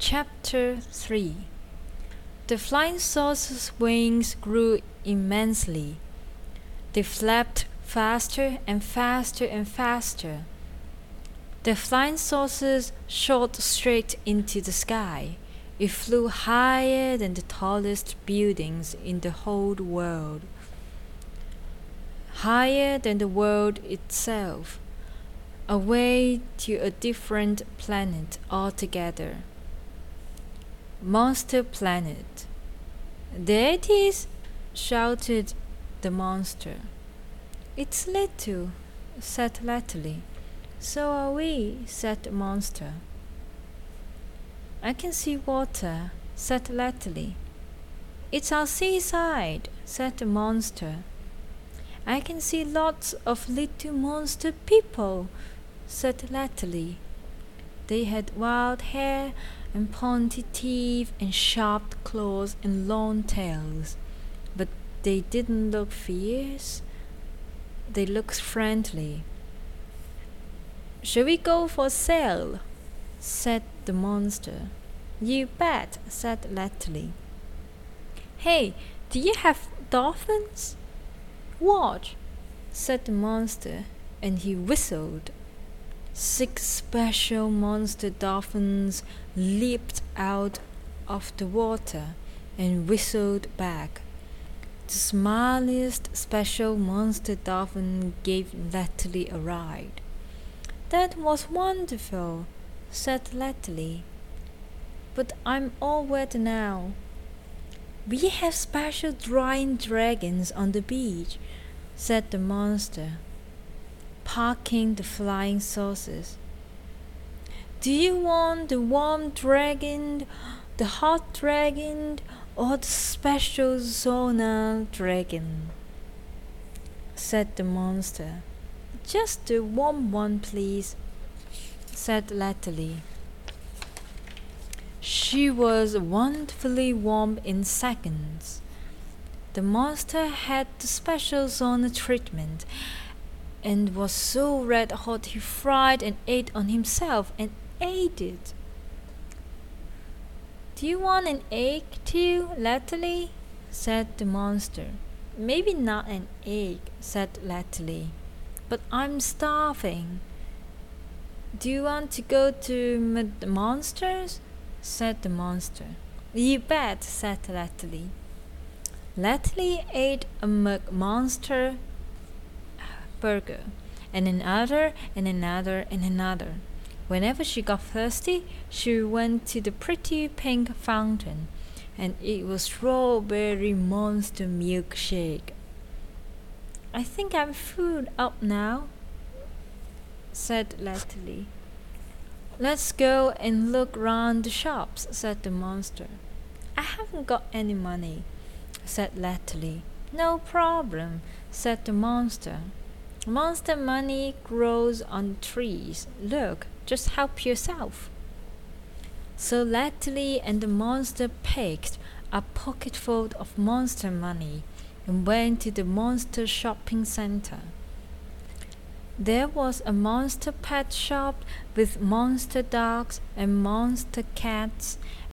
Chapter 3. The flying saucer's wings grew immensely. They flapped faster and faster and faster. The flying saucer shot straight into the sky. It flew higher than the tallest buildings in the whole world, higher than the world itself, away to a different planet altogether. Monster Planet. "There it is!" shouted the monster. "It's little," said Natalie. "So are we," said the monster. "I can see water," said Natalie. "It's our seaside," said the monster. "I can see lots of little monster people," said Natalie. They had wild hair and pointy teeth and sharp claws and long tails, but they didn't look fierce. They looked friendly. "Shall we go for a sail?" said the monster. "You bet," said Natalie. "Hey, do you have dolphins?" "Watch," said the monster, and he whistled. 6 special monster dolphins leaped out of the water and whistled back. The smilingest special monster dolphin gave Natalie a ride. "That was wonderful," said Natalie. "But I'm all wet now." "We have special drying dragons on the beach," said the monster, parking the flying saucers. "Do you want the warm dragon, the hot dragon, or the special sauna dragon?" said the monster. "Just the warm one, please," said Natalie. She was wonderfully warm in seconds. The monster had the special sauna treatment and was so red hot he fried and ate on himself and ate it. "Do you want an egg too, Natalie?" said the monster. "Maybe not an egg," said Natalie, "but I'm starving." "Do you want to go to the monsters?" said the monster. "You bet," said Natalie. Natalie ate a monster burger, and another, and another, and another. Whenever she got thirsty, she went to the pretty pink fountain, and it was strawberry monster milkshake. "I think I'm full up now," said Natalie. "Let's go and look round the shops," said the monster. "I haven't got any money," said Natalie. "No problem," said the monster. "Monster money grows on trees. Look, just help yourself." So Natalie and the monster picked a pocketful of monster money and went to the monster shopping center. There was a monster pet shop with monster dogs and monster cats